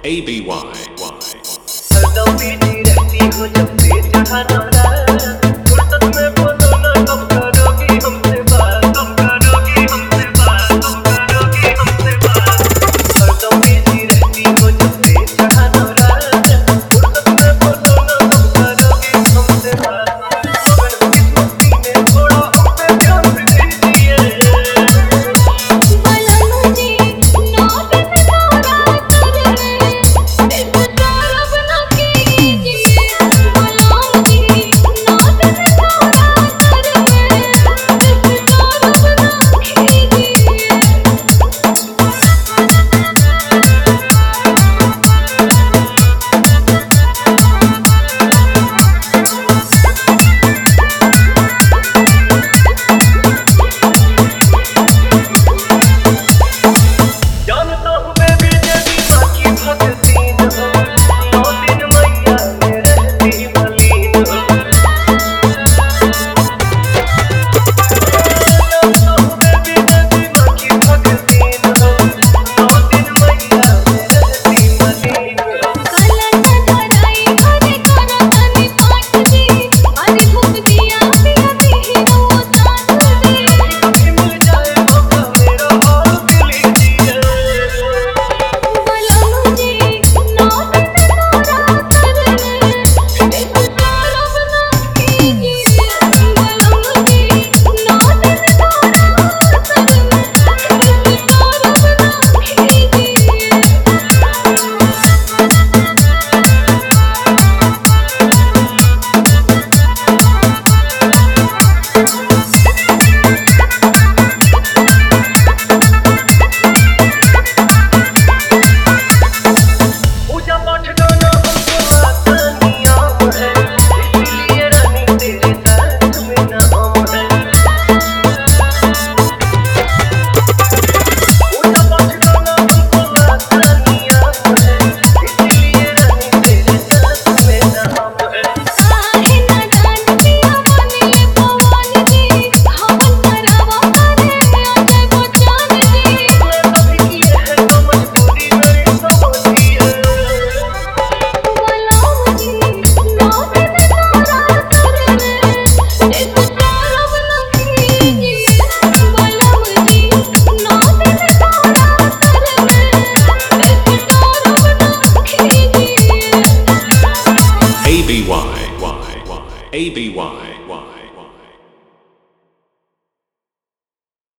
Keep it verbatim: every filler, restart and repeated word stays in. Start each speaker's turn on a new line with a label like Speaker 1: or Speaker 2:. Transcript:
Speaker 1: A B Y Y
Speaker 2: हरदम busy रहती हो जब से जहाना फुर्सत में बोलो ना कब करोगी हमसे बात कब करोगी हमसे बात कब करोगी हमसे बात हरदम बीजी रहती हो जब से जहाना फुर्सत में बोलो ना कब करोगी हमसे बात मगर किस्मती में थोड़ा हम पे ध्यान दीजिए
Speaker 1: A B Y Y A B Y Y